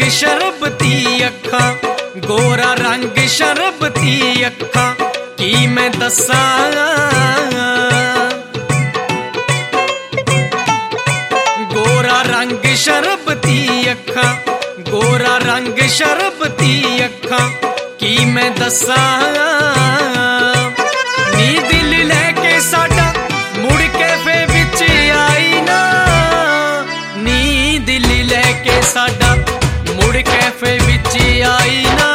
शरबती अखां, गोरा रंग शरबती अखां, की मैं दसां। गोरा रंग शरबती अखां, गोरा रंग शरबती अखां, की मैं दसां। नी दिल लैके साडा मुड़ कैफे विच आई ना, नी दिल लैके साडा मुड़ कैफे विच आई ना।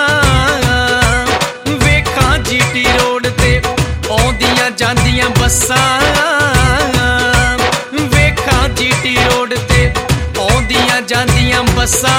वेखां जीटी रोड ते आउंदियां जांदियां बस्सां, वेखां जीटी रोड ते आउंदियां जांदियां बस्सां।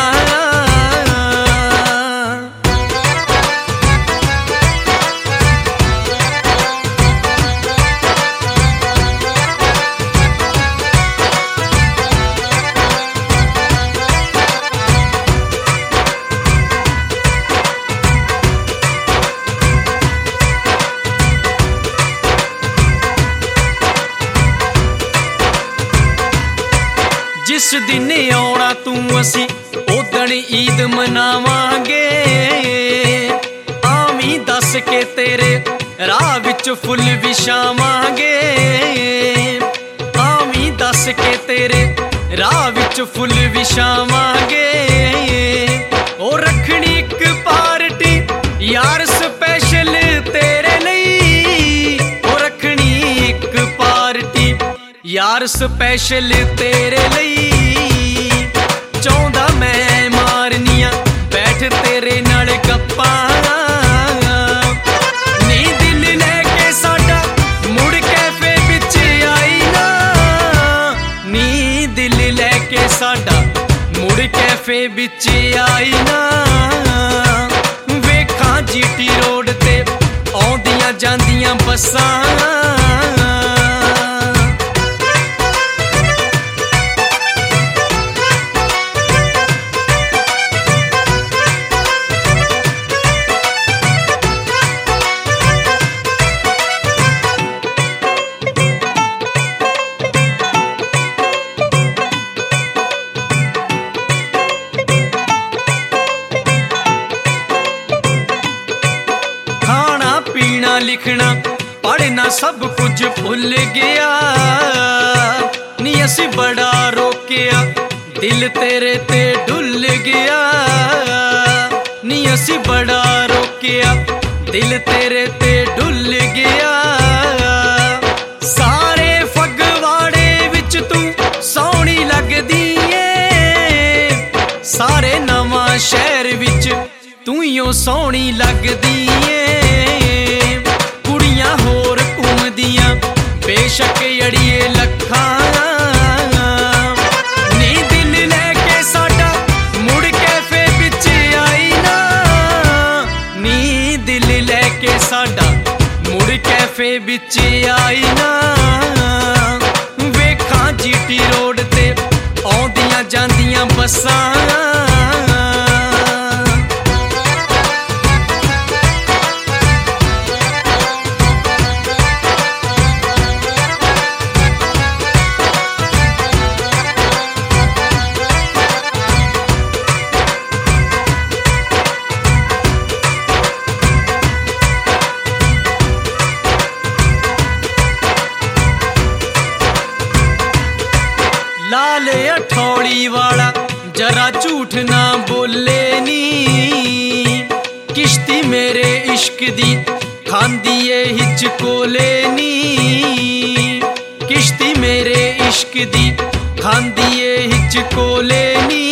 जिस दिन आउणा तू असी उदण ईद मनावांगे, आवी दस के तेरे राह विच फुल विछावांगे, आवी दस के तेरे राह विच फुल विछावांगे। ओ रखनी एक पार्टी यार स्पैशल तेरे लई, ओ रखनी एक पार्टी यार स्पैशल तेरे लई। चाहुंदा मैं मारनियां बैठ तेरे नाल गप्पां, नी दिल लैके साडा मुड़ कैफे विच आई ना, नी दिल लैके साडा मुड़ कैफे विच आई ना। वेखां जीटी रोड ते आउंदियां जांदियां बस्सां, लिखना पढ़ना सब कुछ भुल गया, नी असी बड़ा रोकिया दिल तेरे ते डुल गया, नी असी बड़ा रोकिया दिल तेरे ते डुल गया। सारे फगवाड़े विच तू सोहनी लगदी ए, सारे नवां शहर विच तू ही सोहनी लगदी ए। होर घूमदियां बेशक अड़िए लखां, नी दिल लैके साडा मुड़ कैफे विच आई ना, नी दिल लैके साडा मुड़ कैफे विच आई ना। वेखां जीटी रोड ते आउंदियां जांदियां बस्सां, लाल अठौली वाला जरा झूठ ना बोले नी, किश्ती मेरे इश्क दी खांदी ए हिचकोले नी, किश्ती मेरे इश्क दी खांदी ए हिचकोले नी।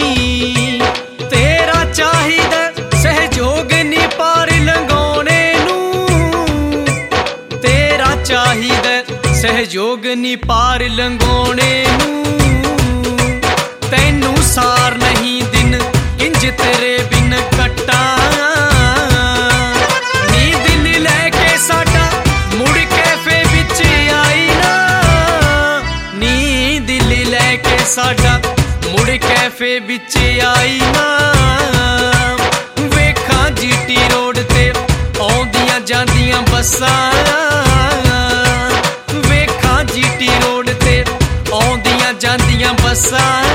तेरा चाहिदा सहयोग नी पार लंघाउणे नूं, तेरा चाहिदा सहयोग नी पार लंघाउणे नूं। तैनू सार नहीं दिन इंज तेरे बिन कट्टा, नी दिल लैके साडा मुड़ कैफे विच आई ना, नी दिल लैके साडा मुड़ कैफे विच आई ना। वेखां जीटी रोड ते आउंदियां जांदियां बस्सां, वेखां जीटी रोड ते आउंदियां जांदियां बस्सां।